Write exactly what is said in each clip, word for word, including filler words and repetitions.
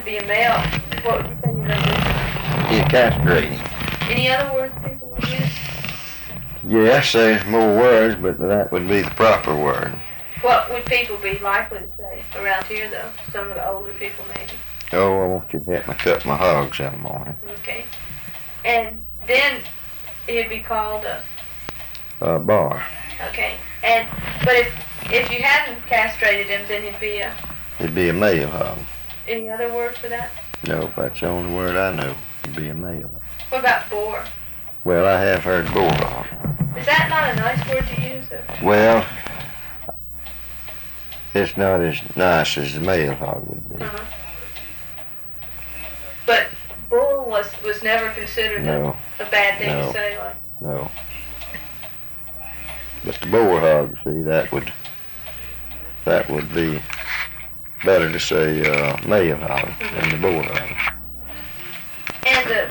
be a male, what would you say you're going to do? You castrate him. Any other words people would use? Yes, there's more words, but that would be the proper word. What would people be likely to say around here, though? Some of the older people, maybe. Oh, I want you to help me cut my hogs in the morning. Okay. And then it'd be called a... A bar. Okay. And, but if if you hadn't castrated him, then it'd be a... It'd be a male hog. Any other word for that? No, that's the only word I know. It'd be a male. What about boar? Well, I have heard bull hog. Is that not a nice word to use? Or? Well, it's not as nice as the male hog would be. Uh-huh. But bull was was never considered No. a, a bad thing No. to say, like. No. But the boar hog, see, that would that would be better to say uh, male hog than the boar hog. And a,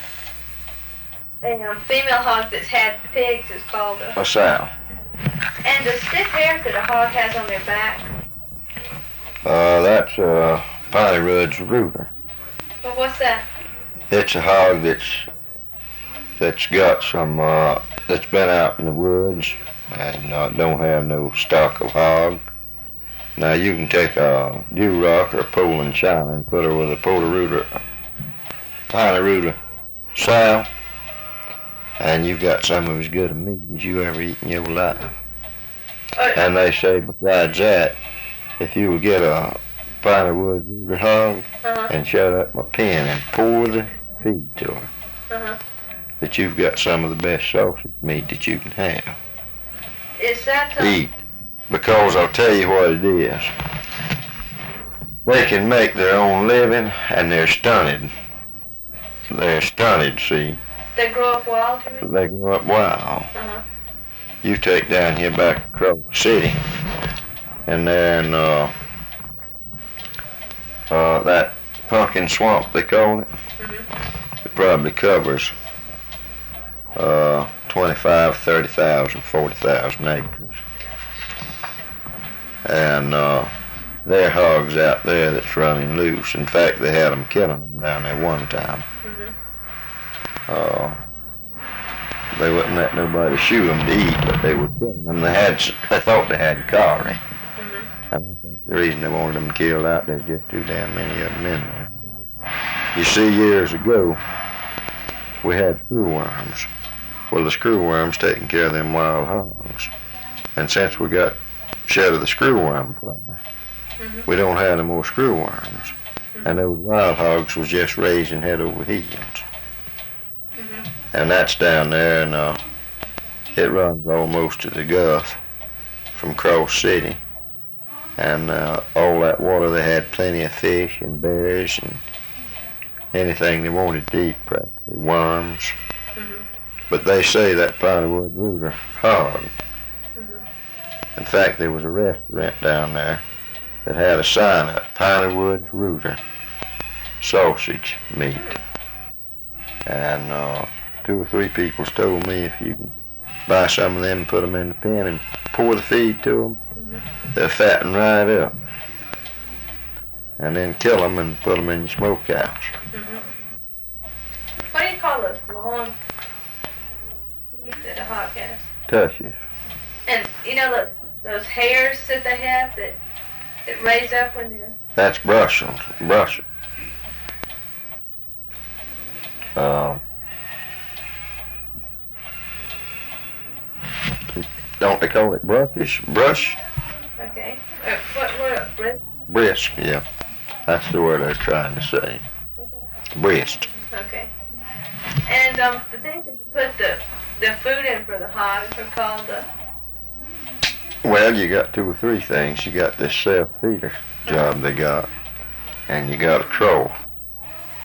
a um, female hog that's had pigs is called a... A sow. And the stiff hairs that a hog has on their back, Uh, that's uh, Piney Rudd's rooter. well, what's that? It's a hog that's that's got some uh, that's been out in the woods and uh, don't have no stock of hog. Now you can take a dew rock or a Poland china and put her with a Puerto rooter, Piney rooter sow, and you've got some of as good a meat as you ever eat in your life. Uh, And they say besides that, if you would get a Piney Woods rooter hog uh-huh, and shut up my pen and pour the feed to her, uh-huh. that you've got some of the best sausage meat that you can have. Is that... Uh, Eat. Because I'll tell you what it is. They can make their own living and they're stunted. They're stunted, see. they grow up wild, you mean? They grow up wild. Uh-huh. You take down here back across the city and then uh, uh, that pumpkin swamp they call it, Mm-hmm. it probably covers uh, twenty-five, thirty thousand, forty thousand acres. And uh, there are hogs out there that's running loose. In fact, they had them killing them down there one time. Mm-hmm. Uh, they wouldn't let nobody shoot them to eat, but they were killing them. They had, they thought they had cowrie. Mm-hmm. And I think the reason they wanted them killed out, there's just too damn many of them in there. You see, years ago, we had screwworms. Well, the screwworms taking care of them wild hogs. And since we got shed of the screwworm fly, Mm-hmm. we don't have no more screwworms. Mm-hmm. And those wild hogs was just raising head over heels. Mm-hmm. And that's down there, and uh, it runs almost to the Gulf from Cross City. And uh, all that water, they had plenty of fish and berries and anything they wanted to eat, practically, worms. Mm-hmm. But they say that Piney Woods rooter hog. Mm-hmm. In fact, there was a restaurant down there that had a sign up, Piney Woods rooter sausage meat. And uh, two or three people told me if you can buy some of them and put them in the pen and pour the feed to them, Mm-hmm. they'll fatten right up. And then kill them and put them in your smokehouse. Mm-hmm. What do you call those long teeth that a hog has? Tushes. And you know those those hairs that they have that that raise up when they're... That's Brussels. Brussels. Uh, don't they call it brushes? Brush? Okay. Uh, what what breast? Brisk, yeah. That's the word I was trying to say. Breast. Okay. And um, the things that you put the the food in for the hogs are called the... Well, you got two or three things. You got this self-feeder job they got, and you got a trough.